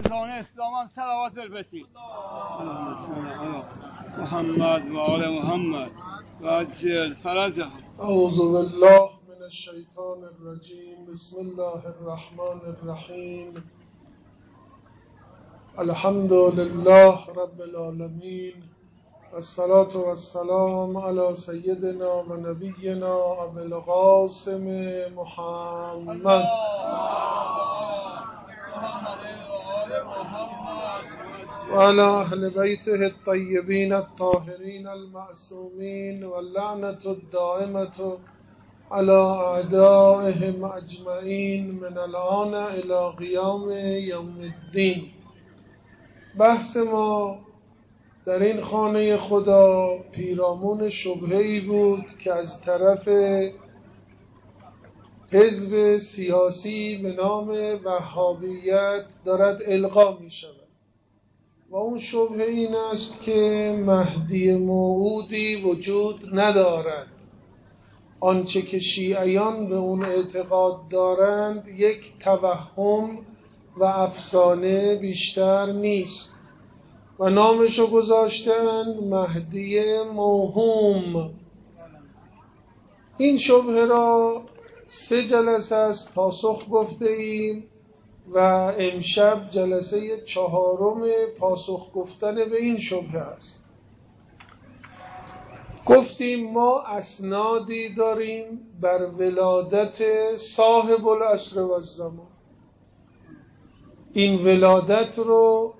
بزرگان اسلام هم صلوات بفرستید. محمد و آل محمد و عجل فرجهم. اعوذ بالله من الشیطان الرجیم. بسم الله الرحمن الرحیم. الحمد لله رب العالمین والصلاة والسلام على سیدنا و نبینا ابی القاسم محمد و على اهل بیته الطیبین الطاهرین المعصومین واللعنة الدائمة على اعدائهم اجمعین من الآن الى قیام یوم الدین. بحث ما در این خانه خدا پیرامون شبهه‌ای بود که از طرف حزب سیاسی به نام وهابیت دارد القا می شود و اون شبهه این است که مهدی موعودی وجود ندارد. آنچه که شیعیان به اون اعتقاد دارند یک توهم و افسانه بیشتر نیست و نامشو گذاشتن مهدی موهوم. این شبهه را 3 جلسه است پاسخ گفته ایم و امشب جلسه 4 پاسخ گفتن به این شبهه است. گفتیم ما اسنادی داریم بر ولادت صاحب العصر و الزمان. این ولادت رو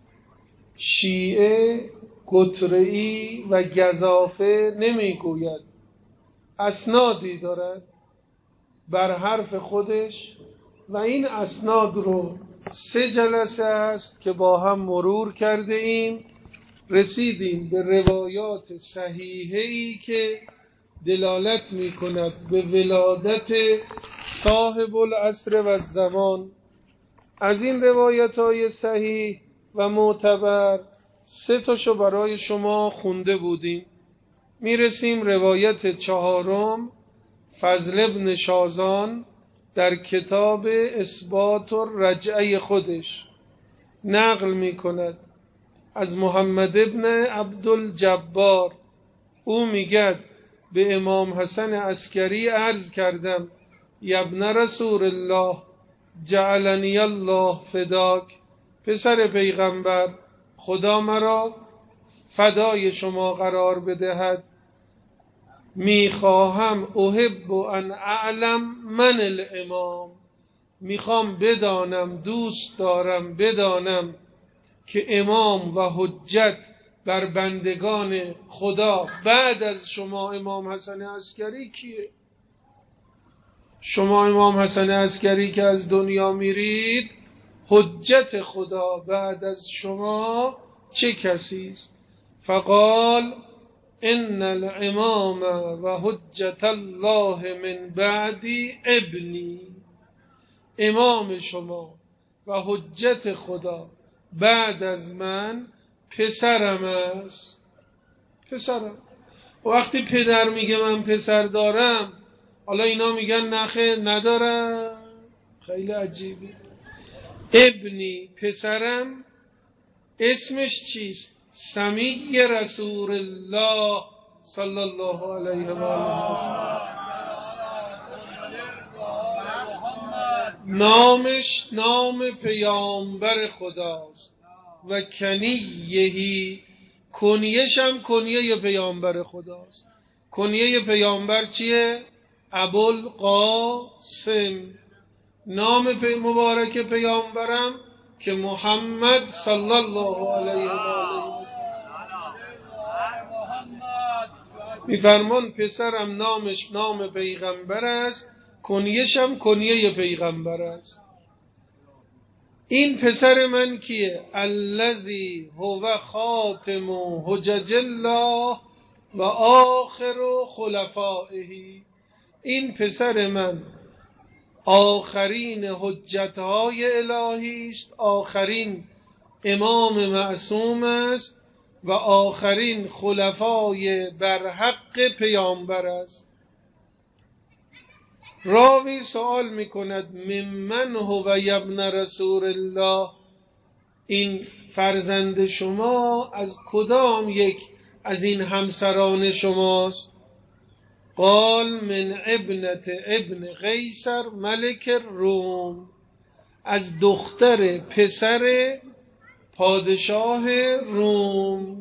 شیعه، قطره‌ای و گزافه نمیگوید، اسنادی دارد بر حرف خودش و این اسناد رو 3 جلسه است که با هم مرور کرده ایم. رسیدیم به روایات صحیحه‌ای که دلالت می کند به ولادت صاحب العصر و الزمان. از این روایت‌های صحیح و معتبر 3 تاشو برای شما خونده بودیم. میرسیم روایت 4 فضل ابن شازان در کتاب اثبات الرجعه خودش نقل می کند از محمد ابن عبدالجبار. او میگد به امام حسن عسکری عرض کردم ابن رسول الله جعلنی الله فداک، پسر پیغمبر خدا مرا فدای شما قرار بدهد. میخواهم احب ان اعلم من الامام، میخوام بدانم، دوست دارم بدانم که امام و حجت بر بندگان خدا بعد از شما امام حسن عسکری کیه؟ شما امام حسن عسکری که از دنیا میرید، حجت خدا بعد از شما چه کسی است؟ فقال ان الامام و حجت الله من بعدی ابنی، امام شما و حجت خدا بعد از من پسرم است. پسرم. وقتی پدر میگه من پسر دارم، حالا اینا میگن نخه ندارم. خیلی عجیبه. ابنی، پسرم. اسمش چیست؟ سمی رسول الله صلی الله علیه و آله و سلم. نامش نام پیامبر خداست و کنیهی، کنیهش هم کنیه پیامبر خداست. کنیه پیامبر چیه؟ ابوالقاسم. نام مبارک پیامبرم که محمد صلی الله علیه و آله و سلم. میفرمان پسرم نامش نام پیغمبر است، کنیه‌ش هم کنیه پیغمبر است. این پسر من کیه؟ الذی هو خاتم حجج الله و آخر خلفائه. این پسر من آخرین حجتهای الهی است، آخرین امام معصوم است و آخرین خلفای برحق پیامبر است. راوی سوال میکند ممن هو ابن رسول الله، این فرزند شما از کدام یک از این همسران شماست؟ قال من ابنت ابن قیصر ملک الروم، از دختر پسر پادشاه روم.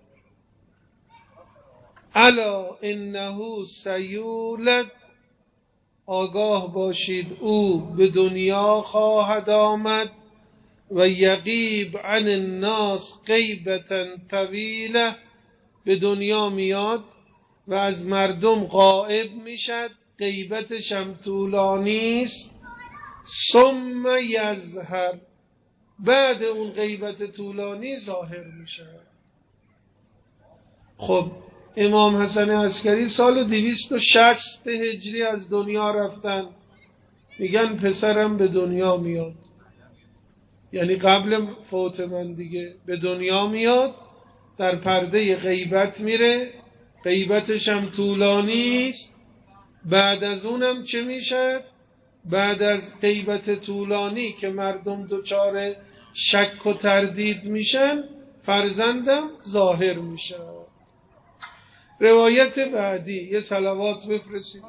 الا انه سیولد، آگاه باشید او به دنیا خواهد آمد، و یغیب عن الناس غیبتا طویله، به دنیا میاد و از مردم غائب میشد، غیبتش هم طولانی است. ثم یظهر، بعد اون غیبت طولانی ظاهر میشه. خب امام حسن عسکری سال 260 هجری از دنیا رفتن، میگن پسرم به دنیا میاد، یعنی قبل فوت من دیگه به دنیا میاد، در پرده غیبت میره، غیبتش هم طولانی است. بعد از اونم چه میشه؟ بعد از غیبت طولانی که مردم دچار شک و تردید میشن، فرزندم ظاهر میشه. روایت بعدی، یه صلوات بفرستید.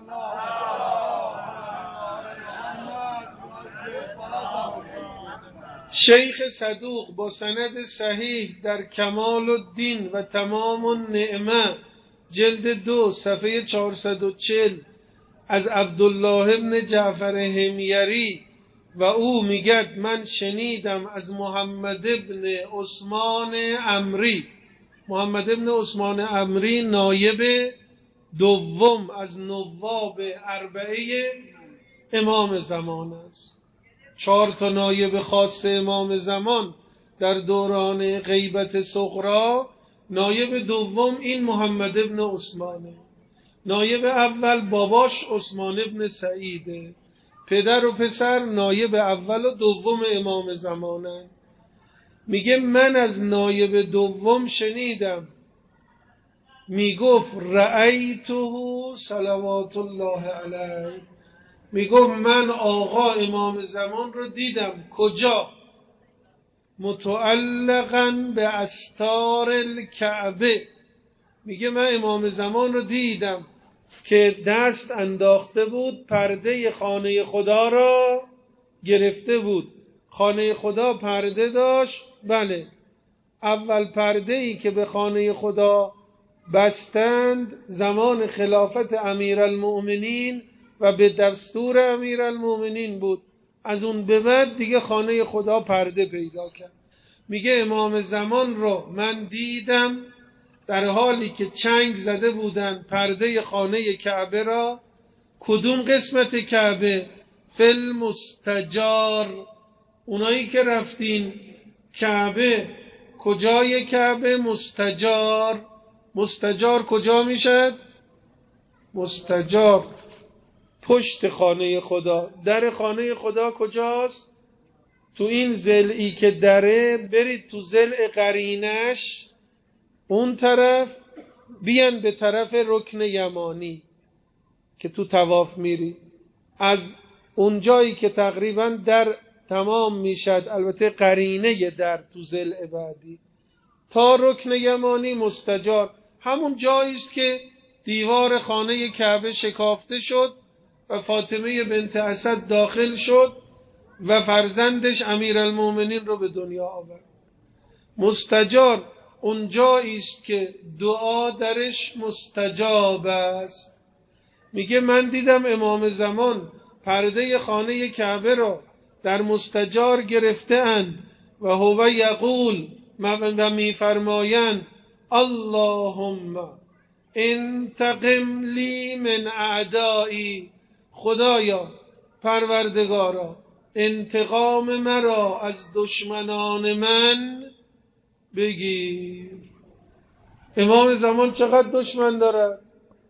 شیخ صدوق با سند صحیح در کمال الدین و تمام النعمه جلد 2 صفحه 440 از عبدالله ابن جعفر حمیری و او میگد من شنیدم از محمد ابن عثمان عمری. محمد ابن عثمان عمری نایب دوم از نواب اربعه امام زمان است. 4 تا نایب خاص امام زمان در دوران غیبت صغرا، نایب دوم این محمد ابن عثمانه، نایب اول باباش عثمان ابن سعیده، پدر و پسر نایب اول و دوم امام زمانه. میگه من از نایب دوم شنیدم میگفت رأیته صلوات الله علیه، میگفت من آقا امام زمان رو دیدم. کجا؟ متعلقاً به استار الکعبه، میگه من امام زمان رو دیدم که دست انداخته بود، پرده خانه خدا را گرفته بود. خانه خدا پرده داشت، بله، اول پرده‌ای که به خانه خدا بستند زمان خلافت امیرالمؤمنین و به دستور امیرالمؤمنین بود. از اون به بعد دیگه خانه خدا پرده پیدا کرد. میگه امام زمان رو من دیدم در حالی که چنگ زده بودن پرده خانه کعبه را. کدوم قسمت کعبه؟ فل مستجار. اونایی که رفتین کعبه، کجای کعبه؟ مستجار. مستجار کجا میشد؟ مستجار پشت خانه خدا. در خانه خدا کجاست؟ تو این ضلعی که دره، برید تو ضلع قرینش اون طرف، بیان به طرف رکن یمانی که تو طواف میری، از اون جایی که تقریبا در تمام میشد، البته قرینه در تو ضلع بعدی، تا رکن یمانی مستجار. همون جایی است که دیوار خانه کعبه شکافته شد و فاطمه بنت اسد داخل شد و فرزندش امیرالمومنین رو به دنیا آورد. مستجار اون جایی است که دعا درش مستجاب است. میگه من دیدم امام زمان پرده خانه کعبه را در مستجار گرفته اند و هو یقول، و میفرمایند اللهم انتقم لی من اعدایی، خدایا پروردگارا انتقام مرا از دشمنان من بگیر. امام زمان چقدر دشمن دارد؟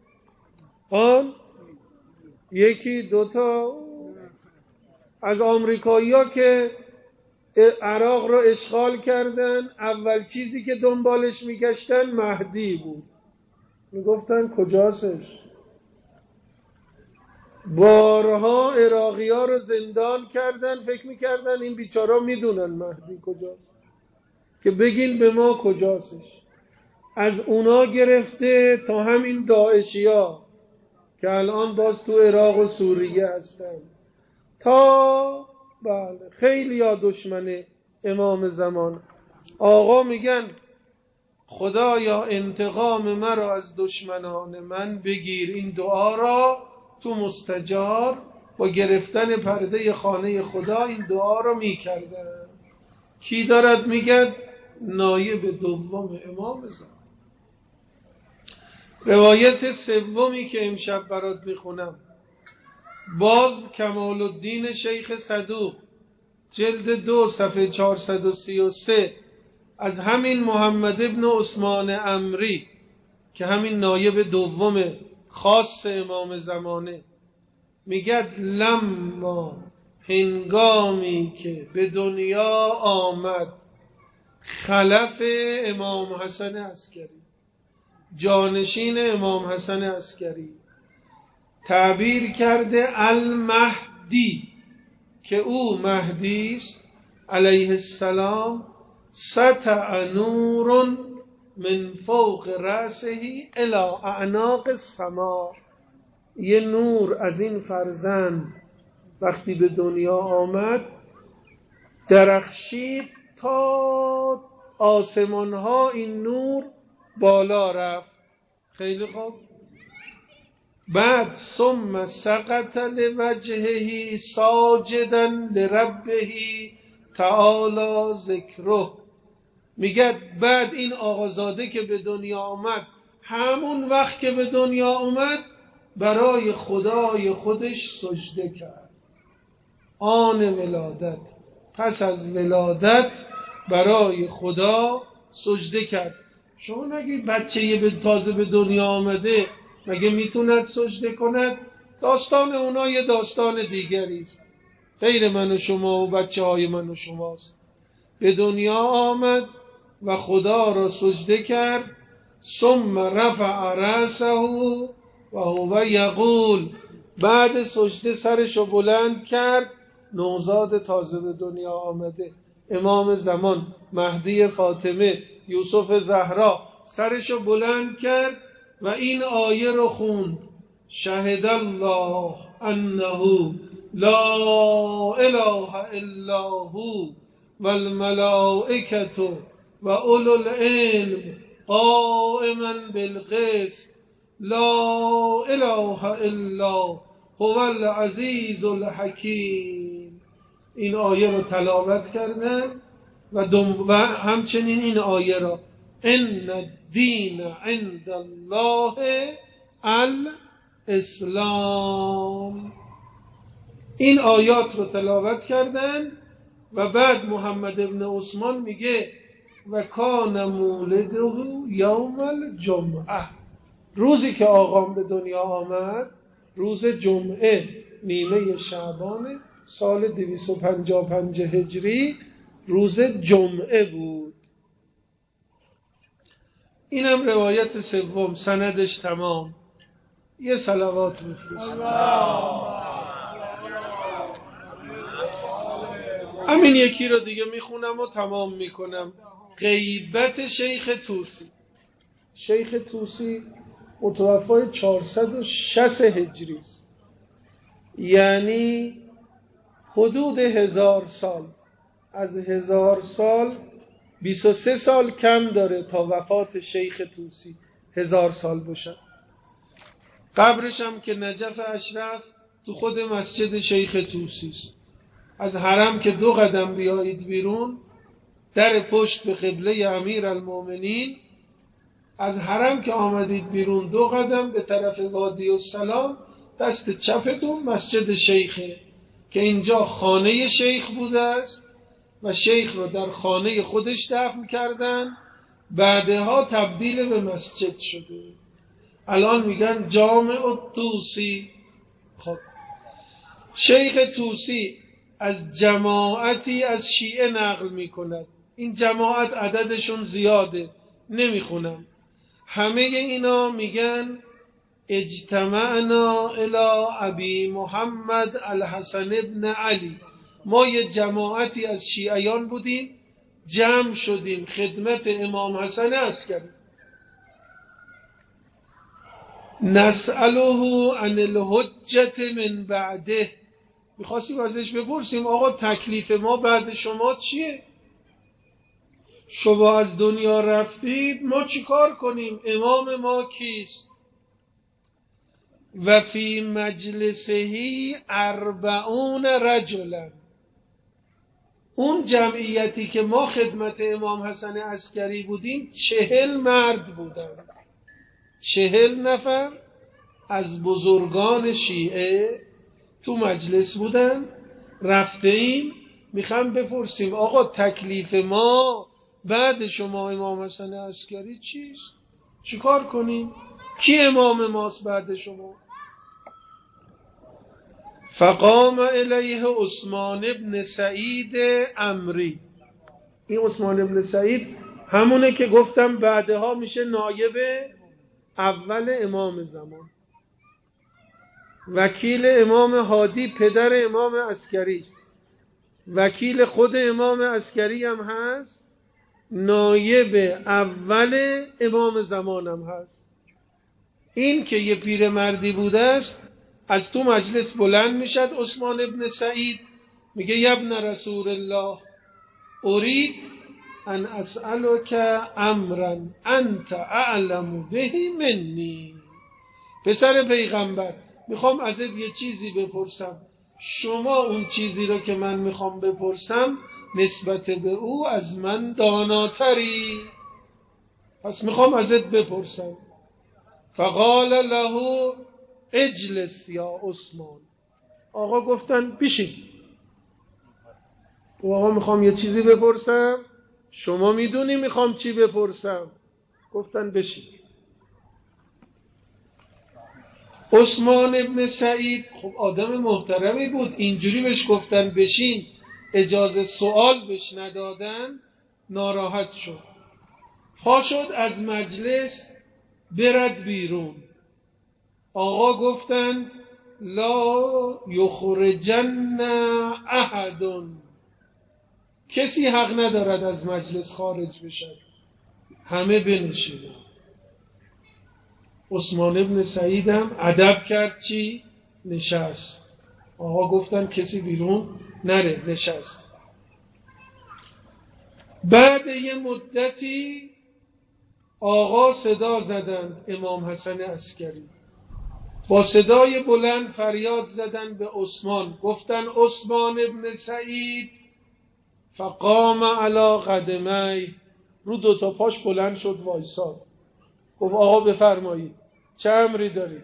یکی دوتا. از آمریکایی‌ها که عراق رو اشغال کردن، اول چیزی که دنبالش میگشتن مهدی بود. میگفتن کجاستش؟ بارها عراقی‌ها رو زندان کردن، فکر میکردن این بیچارا میدونن مهدی کجاست. که بگین به ما کجاستش. از اونا گرفته تا همین داعشیا که الان باز تو عراق و سوریه هستن، تا بله خیلی ها دشمن امام زمان. آقا میگن خدایا انتقام مرا از دشمنان من بگیر. این دعا را تو مستجار با گرفتن پرده خانه خدا این دعا را میکردن. کی دارد میگه؟ نایب دوم امام زمان. روایت سومی که امشب برات میخونم باز کمال الدین شیخ صدوق جلد 2 صفحه 433 از همین محمد ابن عثمان عمری که همین نایب دوم خاص امام زمانه میگد لما هنگامی که به دنیا آمد خلف امام حسن عسکری، جانشین امام حسن عسکری، تعبیر کرده المهدی که او مهدی است علیه السلام، سطع نور من فوق رأسه الی اعناق السماء. یه نور از این فرزند وقتی به دنیا آمد درخشید تا آسمان ها این نور بالا رفت. خیلی خوب. بعد ثم سقط لوجهه ساجدا لربه تعالی ذکره. میگه بعد این آقازاده که به دنیا آمد همون وقت که به دنیا آمد برای خدای خودش سجده کرد. آن ولادت، پس از ولادت برای خدا سجده کرد. شما نگید بچه تازه به دنیا آمده مگه میتوند سجده کند؟ داستان اونا یه داستان دیگری است، غیر من و شما و بچه های من و شماست. به دنیا آمد و خدا را سجده کرد. ثم رفع رأسه و هو یقول، بعد سجده سرشو بلند کرد. نوزاد تازه به دنیا آمده امام زمان مهدی فاطمه یوسف زهرا سرشو بلند کرد و این آیه رو خوند: شهد الله انه لا اله الا هو والملائکة و اولو العلم قائما بالقسط لا اله الا هو العزیز الحکیم. این آیه رو تلاوت کردن و همچنین این آیه را ان الدین عند الله الاسلام. این آیات رو تلاوت کردن و بعد محمد ابن عثمان میگه و کان مولده یوم الجمعه، روزی که آقام به دنیا آمد روز جمعه نیمه شعبان سال 255 هجری روز جمعه بود. اینم روایت سوم، سندش تمام. یه صلوات بفرست. همین یکی رو دیگه میخونم و تمام میکنم. غیبت شیخ طوسی. شیخ طوسی متوفای 460 هجری است، یعنی حدود 1000 سال. از 1000 سال 23 سال کم داره تا وفات شیخ طوسی 1000 سال باشه. قبرش هم که نجف اشرف تو خود مسجد شیخ طوسی است. از حرم که 2 قدم بیایید بیرون، در پشت به قبله امیرالمومنین، از حرم که آمدید بیرون 2 قدم به طرف وادی السلام دست چپتون مسجد شیخه که اینجا خانه شیخ بوده است و شیخ رو در خانه خودش دفن کردن، بعدها تبدیل به مسجد شده. الان میگن جامع الطوسی. خب شیخ طوسی از جماعتی از شیعه نقل میکند. این جماعت عددشون زیاده نمیخونم. همه اینا میگن اجتمعنا الی ابی محمد الحسن ابن علی. ما یه جماعتی از شیعیان بودیم جمع شدیم خدمت امام حسن عسکری. نسأله عن الحجة من بعده، میخواستیم ازش بپرسیم آقا تکلیف ما بعد شما چیه؟ شما از دنیا رفتید، ما چی کار کنیم؟ امام ما کیست؟ و فی مجلسهی 40 رجلا، اون جمعیتی که ما خدمت امام حسن عسکری بودیم 40 مرد بودن، 40 نفر از بزرگان شیعه تو مجلس بودن. رفته ایم میخوام بپرسیم آقا تکلیف ما بعد شما امام حسن عسکری چیست؟ چیکار کنیم؟ کی امام ماست بعد شما؟ فقام الیه عثمان ابن سعید عمری. این عثمان ابن سعید همونه که گفتم بعدها میشه نایب اول امام زمان، وکیل امام هادی پدر امام عسکری است، وکیل خود امام عسکری هم هست، نایب اول امام زمان هم هست. این که یه پیرمردی بوده است از تو مجلس بلند میشد عثمان ابن سعید میگه یا ابن رسول الله اريد ان اسألك امرا انت اعلم به منی. پسر پیغمبر میخوام ازت یه چیزی بپرسم، شما اون چیزی رو که من میخوام بپرسم نسبت به او از من داناتری، پس میخوام ازت بپرسم. فقال له اجلس یا عثمان. آقا گفتن بشین. آقا میخوام یه چیزی بپرسم، شما میدونی میخوام چی بپرسم. گفتن بشین. عثمان ابن سعید خب آدم محترمی بود، اینجوری بهش گفتن بشین اجازه سوال بهش ندادن، ناراحت شد، پا شد از مجلس برد بیرون. آقا گفتن لا یخرجن احد، کسی حق ندارد از مجلس خارج بشد، همه بنشینن. عثمان ابن سعید هم ادب کرد، چی؟ نشست. آقا گفتن کسی بیرون نره، نشست. بعد یه مدتی آقا صدا زدن امام حسن عسکری، با صدای بلند فریاد زدن به عثمان، گفتن عثمان ابن سعید. فقام علی قدمی، رو 2 پاش بلند شد وایساد. گفت آقا بفرمایید چه امری دارید؟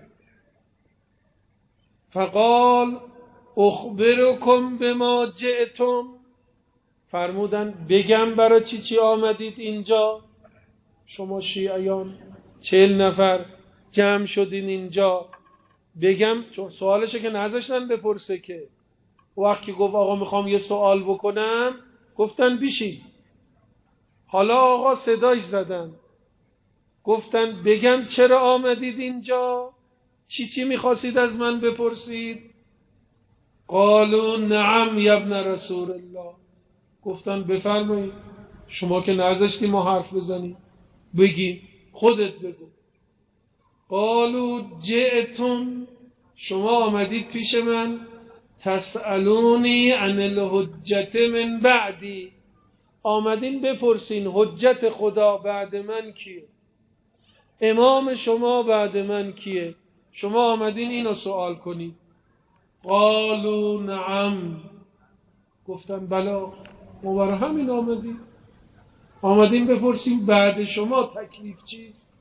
فقال اخبرکم بما جئتم، فرمودن بگم برای چی آمدید اینجا؟ شما شیعیان 40 نفر جمع شدین اینجا، بگم؟ چون سوالشه که نذاشتن بپرسه که. وقتی گفت آقا میخوام یه سوال بکنم، گفتن بیشین. حالا آقا صداش زدن، گفتن بگم چرا آمدید اینجا؟ چی میخواستید از من بپرسید؟ قالوا نعم یا ابن رسول الله. گفتن بفرمایید، شما که نذاشتی ما حرف بزنیم، بگی، خودت بگو. قالوا جئتم، شما آمدید پیش من، تسألونی عن الحجة من بعدی، آمدین بپرسین حجت خدا بعد من کیه، امام شما بعد من کیه، شما آمدین اینو سوال کنید. قالوا نعم، گفتن بلا، ما برای همین آمدیم بپرسیم بعد شما تکلیف چیست.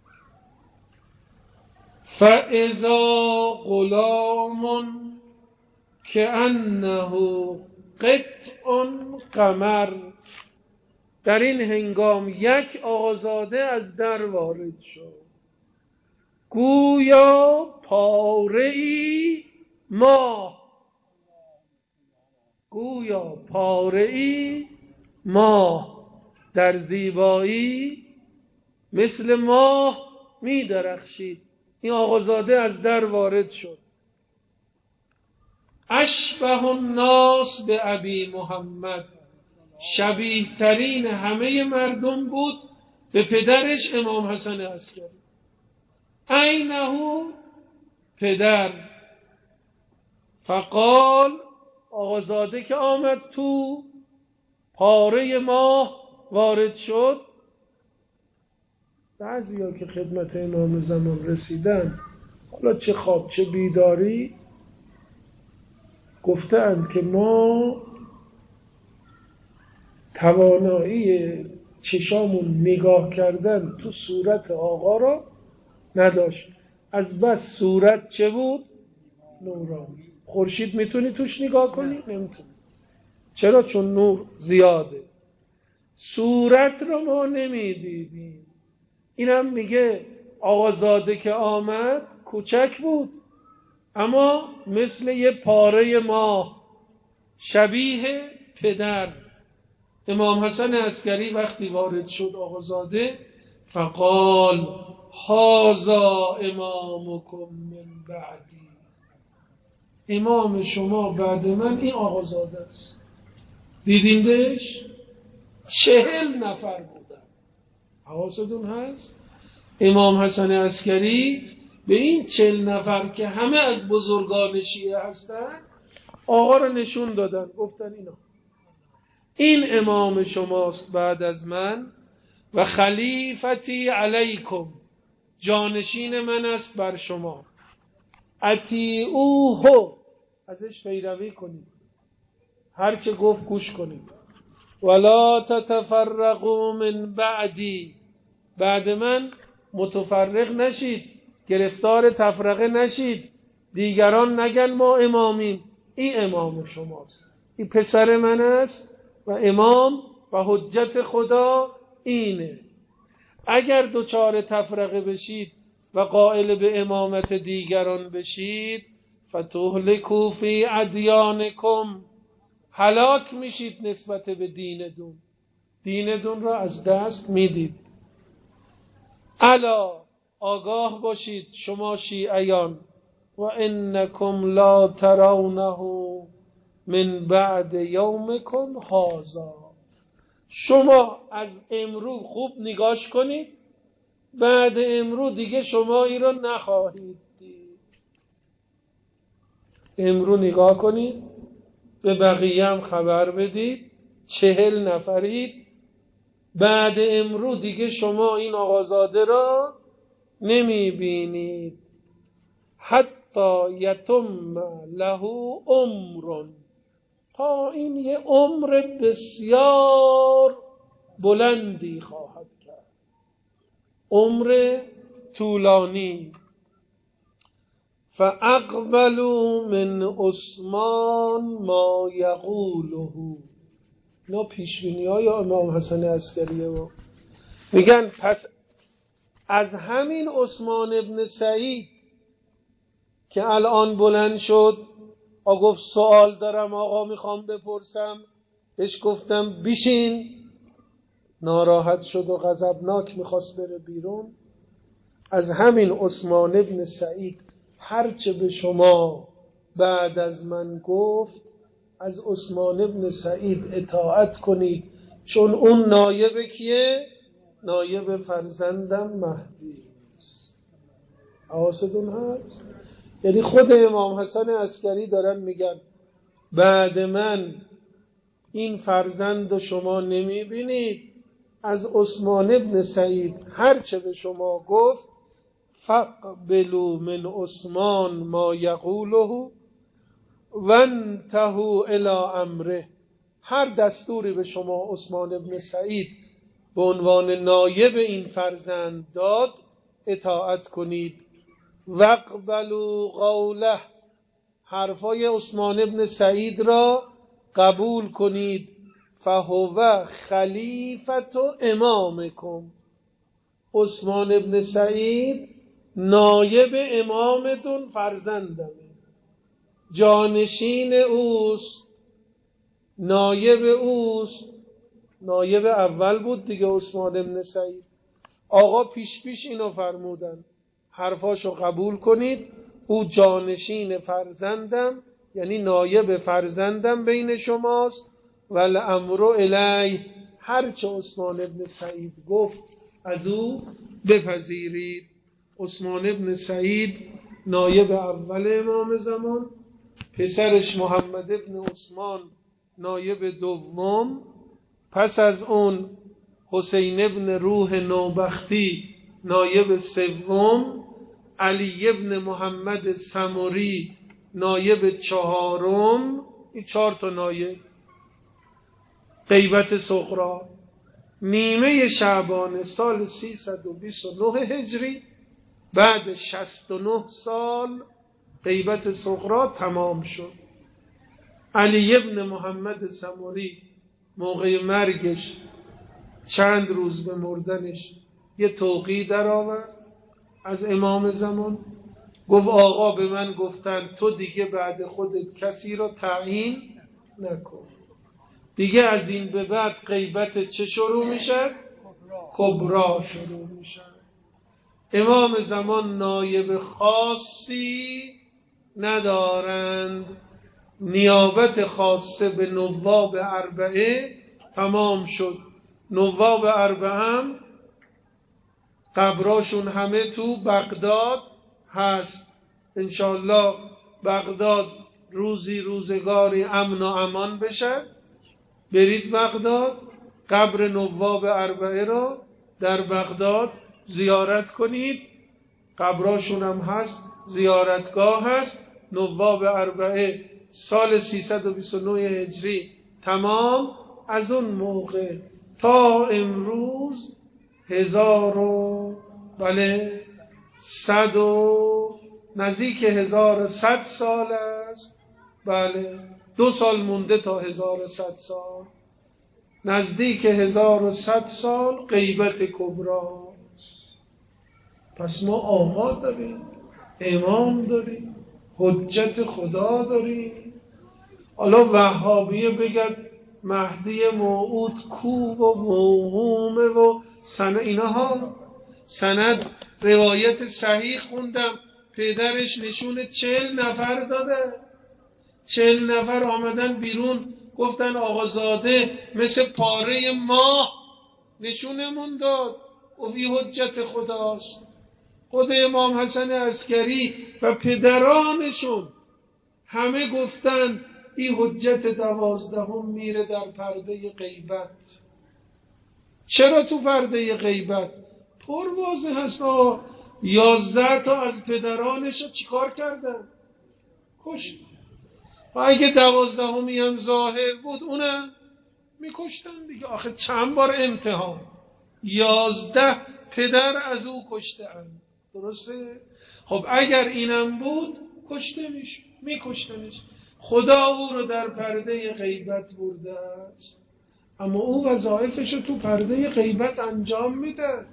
فاذا غلام کأنه قطع قمر، در این هنگام یک آقازاده از در وارد شد، گویا پاره‌ای ماه، گویا پاره‌ای ماه در زیبایی مثل ماه می درخشید. این آقازاده از در وارد شد. اشبه الناس به ابی محمد، شبیه ترین همه مردم بود به پدرش امام حسن عسکری. عینه پدر. فقال آقازاده که آمد تو، پاره ماه وارد شد. بعضیا که خدمت امام زمان رسیدن، حالا چه خواب چه بیداری، گفتند که ما توانایی چشامون نگاه کردن تو صورت آقا را نداشت، از بس صورت چه بود؟ نورانی. خورشید میتونی توش نگاه کنی؟ نمیتونی. چرا؟ چون نور زیاده. صورت رو ما نمیدیدیم. اینم میگه آقازاده که آمد کوچک بود، اما مثل یه پاره ماه، شبیه پدر. امام حسن عسکری وقتی وارد شد آقازاده، فقال هذا امامکم من بعدی، امام شما بعد من این آقازاده است. دیدیندش؟ 40 نفر بودن. حواستون هست؟ امام حسن عسکری به این 40 نفر که همه از بزرگان شیعه هستن آقا رو نشون دادن، گفتن این امام شماست بعد از من و خلیفتی علیکم، جانشین من است بر شما. اطیعوه، ازش پیروی کنید، هرچه گفت گوش کنید. ولا تتفرقوا من بعدی، بعد من متفرق نشید، گرفتار تفرقه نشید، دیگران نگن ما امامیم. این امام شماست، این پسر من است و امام و حجت خدا اینه. اگر دچار تفرقه بشید و قائل به امامت دیگران بشید، فتهلکوا فی ادیانکم، هلاک میشید نسبت به دینتون، دینتون را از دست میدید. الا، آگاه باشید شما شیعیان، و انکم لا ترونه من بعد یومکم هذا، شما از امروز خوب نگاش کنید، بعد امروز دیگه شما این را نخواهید دید. امروز نگاه کنید، به بقیه هم خبر بدید، 40 نفرید، بعد امروز دیگه شما این آقازاده را نمی بینید. حتی یتم له عمر، تا این یه عمر بسیار بلندی خواهد کرد، عمر طولانی. فاقبلوا من عثمان ما یقوله، اینا پیشبینی های امام حسن عسکریه. و میگن پس از همین عثمان ابن سعید که الان بلند شد گفت سوال دارم آقا میخوام بپرسم، بهش گفتم بشین، ناراحت شد و غضبناک میخواست بره بیرون. از همین عثمان ابن سعید هرچه به شما بعد از من گفت، از عثمان ابن سعید اطاعت کنید، چون اون نایب کیه؟ نایب فرزندم مهدی است. حواستون هست؟ یعنی خود امام حسن عسکری دارن میگن بعد من این فرزند شما نمیبینید، از عثمان ابن سعید هرچه به شما گفت، فاقبلوا من عثمان ما یقوله وانتهوا الی امره، هر دستوری به شما عثمان ابن سعید به عنوان نایب این فرزند داد اطاعت کنید. واقبلوا قوله، حرفای عثمان ابن سعید را قبول کنید. فهو خلیفت امامکم، عثمان ابن سعید نایب امامتون فرزندمه، جانشین اوست، نایب اوست. نایب اول بود دیگه عثمان ابن سعید. آقا پیش اینو فرمودن، حرفاشو قبول کنید، او جانشین فرزندم، یعنی نایب فرزندم بین شماست. والامر الیه، هرچه عثمان ابن سعید گفت از او بپذیرید. عثمان ابن سعید نایب اول امام زمان، پسرش محمد ابن عثمان نایب دوم، پس از اون حسین ابن روح نوبختی نایب سوم، علی ابن محمد سمری نایب چهارم. این 4 تا نایب. غیبت صغرا نیمه شعبان سال 329 هجری، بعد 69 سال غیبت صغرا تمام شد. علی ابن محمد سمری موقع مرگش چند روز به مردنش یه توقیع در آورد از امام زمان، گفت آقا به من گفتن تو دیگه بعد خودت کسی را تعیین نکن، دیگه از این به بعد غیبت چه شروع میشه؟ کبرا شروع میشه. امام زمان نایب خاصی ندارند، نیابت خاصه به نواب اربعه تمام شد. نواب اربعه هم قبراشون همه تو بغداد هست. انشاءالله بغداد روزی روزگاری امن و امان بشه، برید بغداد، قبر نواب اربعه را در بغداد زیارت کنید. قبراشون هم هست، زیارتگاه هست. نواب اربعه سال 329 هجری تمام. از اون موقع تا امروز 1100 و نزدیک 1100 سال است. بله 2 سال مونده تا 1100 سال، نزدیک 1100 سال غیبت کبرا. پس ما آقا داریم، امام داریم، حجت خدا داریم. حالا وهابیه بگد مهدی موعود کو و موهومه و اینها سند روایت صحیح خوندم، پدرش نشون 40 نفر داده. 40 نفر آمدن بیرون گفتن آقازاده مثل پاره ماه نشونمون داد. و این حجت خداست. خود امام حسن عسکری و پدرانشون همه گفتن این حجت 12 میره در پرده غیبت. چرا تو پرده غیبت؟ پر واضح هست. 11 تا از پدرانش چیکار کردن؟ کشت. و اگه 12 هم ظاهر بود اونم میکشتن دیگه. آخه چند بار امتحان، 11 پدر از او کشتند. درسته؟ خب اگر اینم بود کشته میکشتنش. خدا او رو در پرده غیبت برده است، اما او وظایفش رو تو پرده غیبت انجام میده.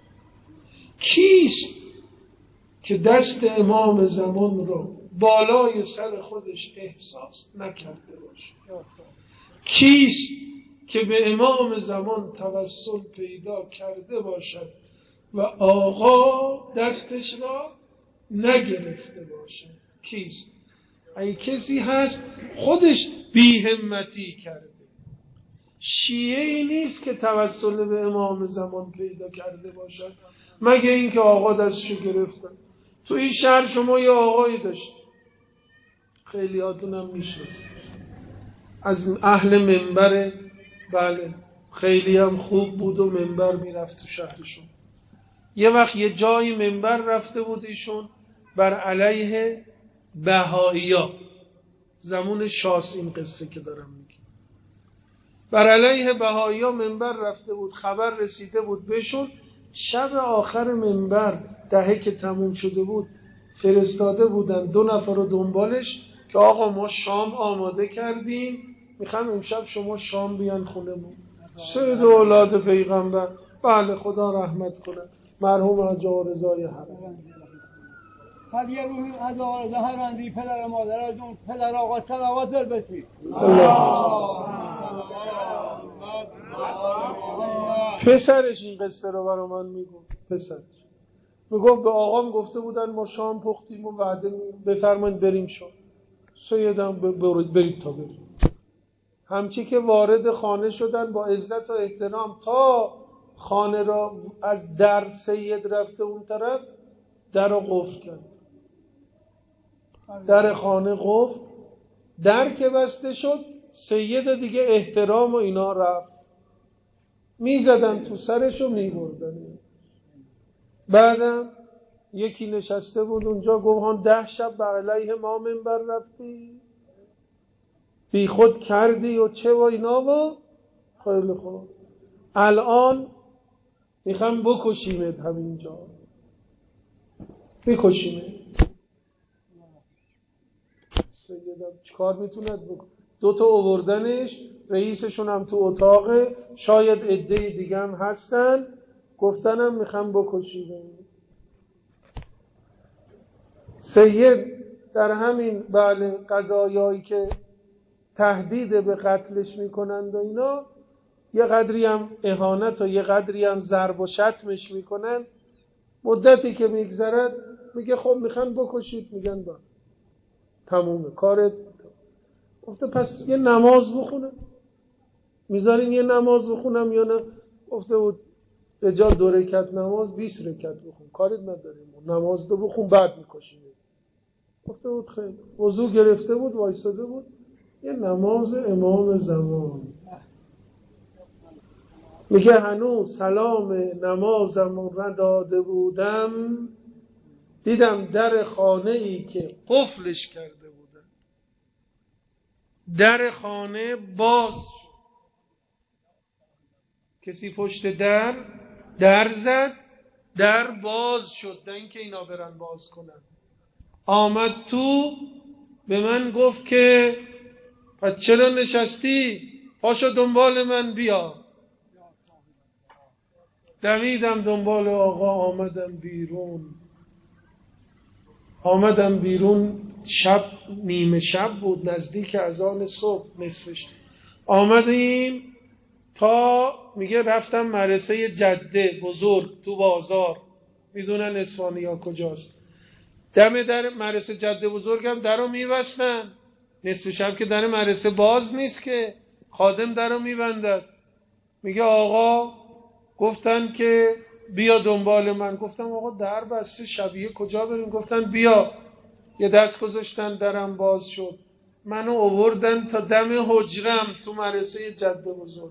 کیست که دست امام زمان رو بالای سر خودش احساس نکرده باشه؟ کیست که به امام زمان توسل پیدا کرده باشد و آقا دستش را نگرفته باشه؟ کیست؟ ای کسی هست خودش بی‌همتی کرده. شیعه‌ای نیست که توسل به امام زمان پیدا کرده باشد مگه اینکه آقا دستشو گرفتن. تو این شهر شما یه آقایی داشت، خیلی هاتونم میشناسید، از اهل منبر. بله خیلی هم خوب بود و منبر میرفت تو شهرشون. یه وقت یه جایی منبر رفته بود ایشون بر علیه بهائیا، زمان شاس این قصه که دارم میگم، بر علیه بهائیا منبر رفته بود. خبر رسیده بود بهشون. شب آخر منبر دهه که تموم شده بود فرستاده بودن 2 نفر رو دنبالش که آقا ما شام آماده کردیم، میخوام امشب شما شام بیان خونمون. 3 اولاد پیغمبر. بله خدا رحمت کنه مرحوم حاج آقا رضای حرم. خب یه روحی از آقا رضا حرمندی پدر مادرتون پدر آقا صلوات برسی. پسرش این قصه رو برای من میگفت. پسرش میگفت به آقام گفته بودن ما شام پختیم و وعده بفرمایید بریم شام. سیدم برید تا بریم. همچی که وارد خانه شدن با عزت و احترام، تا خانه را از در سید رفته اون طرف، در را قفل کرد. در خانه قفل، در که بسته شد، سید دیگه احترام و اینا رفت، میزدن تو سرش و میبردن. بعدم یکی نشسته بود اونجا، گفت 10 شب بر علیه ما منبر رفتی، بی خود کردی و چه و اینا. و خیلی خوب، الان میخوام بکشیمت، همینجا میکشیمت. سیدم چیکار میتوند بکن؟ 2 تا آوردنش، رئیسشون هم تو اتاقه، شاید عده دیگه هم هستن، گفتنم میخوام بکشیمت. سید در همین قضایایی که تهدید به قتلش میکنند و اینا، یه قدری هم اهانت و یه قدری هم ضرب و شتمش میکنن. مدتی که میگذرد میگه خب میخوان بکشید، میگن با تمومه کارت. گفته پس یه نماز بخونم، میذارین یه نماز بخونم یا نه؟ گفته بود به جا 2 رکعت نماز 20 رکعت بخون، کارت نداریم، نماز 2 بخون بعد میکشیم. گفته بود خیلی. وضو گرفته بود، وایساده بود، یه نماز امام زمان. میگه هنوز سلام نمازم رو داده بودم، دیدم در خانه ای که قفلش کرده بودم، در خانه باز شد. کسی پشت در زد، در باز شد، نه اینکه اینا برن باز کنن. آمد تو، به من گفت که پس چرا نشستی؟ پاشو دنبال من بیا. دویدم دنبال آقا، آمدم بیرون. شب، نیمه شب بود، نزدیک اذان صبح، نصفش. آمدیم تا میگه رفتم مدرسه جده بزرگ تو بازار، میدونن اسفانیا کجاست. دم در مدرسه جده بزرگم درو میبستن، نصف شب که در مدرسه باز نیست که، خادم درو میبندد. میگه آقا گفتن که بیا دنبال من. گفتم آقا در بسته، شبیه کجا بریم؟ گفتن بیا. یه دست گذاشتن، درم باز شد، منو آوردن تا دم حجرم تو مدرسه جده بزرگ.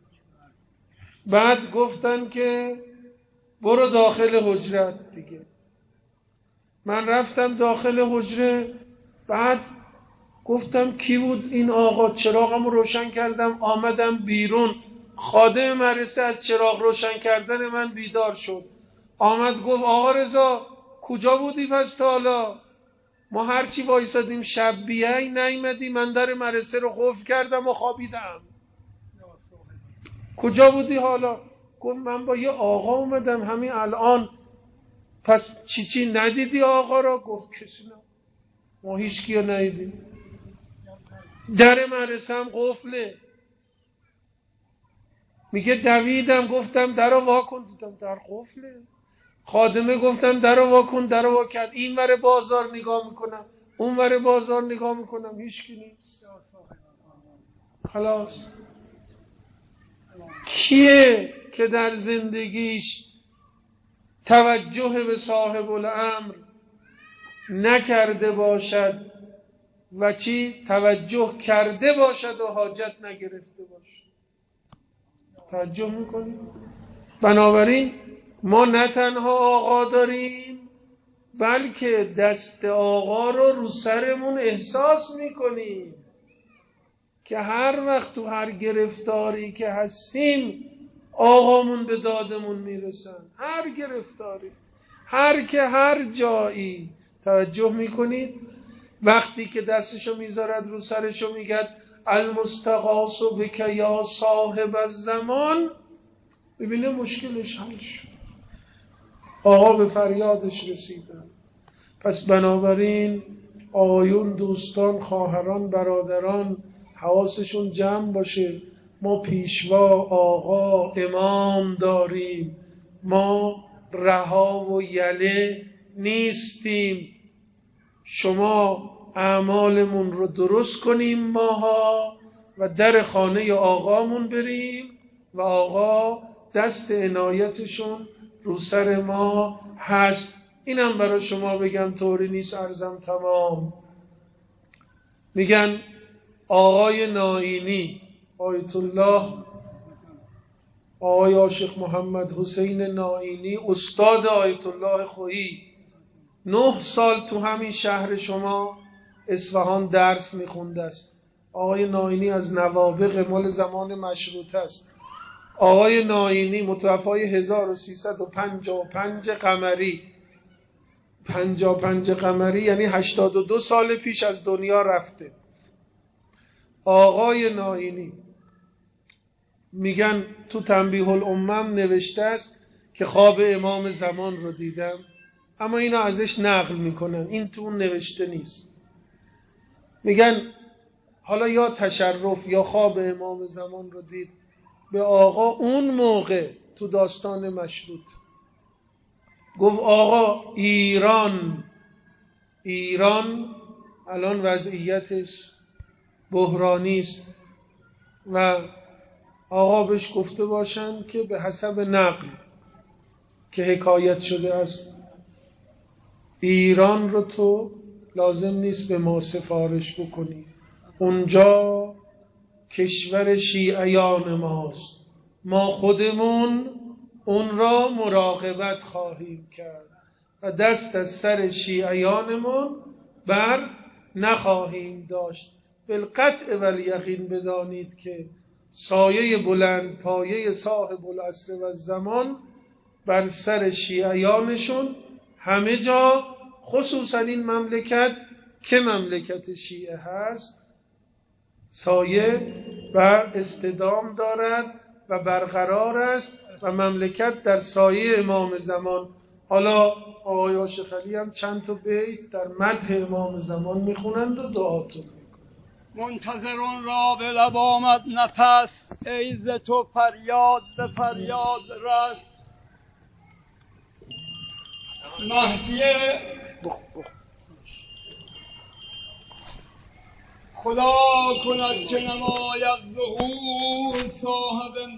بعد گفتن که برو داخل حجرت دیگه. من رفتم داخل حجره. بعد گفتم کی بود این آقا؟ چراغمو روشن کردم، آمدم بیرون. خادم مدرسه از چراغ روشن کردن من بیدار شد. آمد گفت آقا رضا کجا بودی پس تا حالا؟ ما هرچی وایسادیم شب بیای نیومدی، من در مدرسه رو قفل کردم و خوابیدم. کجا بودی حالا؟ گفت من با یه آقا اومدم همین الان. پس چی ندیدی آقا را؟ گفت کسی نه، ما هیچ کیو ندیدیم، در مدرسه هم قفله. میگه دویدم گفتم درو وا کن، دیدم در قفله. خادمه گفتم درو وا کن، درو وا کرد. این ور بازار نگاه میکنم، اون ور بازار نگاه میکنم، هیچ کی نیست. خلاص کیه که در زندگیش توجه به صاحب الامر نکرده باشد و توجه کرده باشد و حاجت نگرفته باشد؟ توجه میکنید؟ بنابراین ما نه تنها آقا داریم، بلکه دست آقا رو سرمون احساس میکنیم که هر وقت تو هر گرفتاری که هستیم آقامون به دادمون میرسن. هر گرفتاری، هر جایی. توجه میکنید؟ وقتی که دستشو میذارد رو سرشو میگد المستغاث بک یا صاحب الزمان، ببینه مشکلش حل شد، آقا به فریادش رسیدن. پس بنابراین آقایون، دوستان، خواهران، برادران حواسشون جمع باشه. ما پیشوا، آقا، امام داریم، ما رها و یله نیستیم. شما اعمالمون رو درست کنیم ماها، و در خانه آقامون بریم و آقا دست عنایتشون رو سر ما هست. اینم برای شما بگم طوری نیست عرضم تمام. میگن آقای نائینی آیت الله آقای عاشق محمد حسین نائینی استاد آیت الله خویی 9 سال تو همین شهر شما اصفهان درس میخونده است. آقای نائینی از نوابغ مال زمان مشروطه است. آقای نائینی متوفای 1355 قمری 55 قمری یعنی 82 سال پیش از دنیا رفته. آقای نائینی میگن تو تنبیه الامم نوشته است که خواب امام زمان رو دیدم، اما اینو ازش نقل میکنن، این تو اون نوشته نیست. میگن حالا یا تشرف یا خواب امام زمان رو دید به آقا اون موقع تو داستان مشروط. گفت آقا ایران الان وضعیتش بحرانی است و آقا بهش گفته باشن که به حسب نقل که حکایت شده است ایران رو تو لازم نیست به ما سفارش بکنی، اونجا کشور شیعیان ماست، ما خودمون اون را مراقبت خواهیم کرد و دست از سر شیعیانمون بر نخواهیم داشت. بالقطع و الیقین بدانید که سایه بلند پایه صاحب العصر و الزمان بر سر شیعیانشون همه جا، خصوصا این مملکت که مملکت شیعه هست، سایه و استدام دارد و برقرار است و مملکت در سایه امام زمان. حالا آقای عاشق علی هم چند تا بیت در مدح امام زمان میخونند و دعاتون میکنند. منتظرون را به لب آمد نفس، ای ز تو فریاد به فریاد رس. مهدیه خدا کند که نماید ظهور صاحب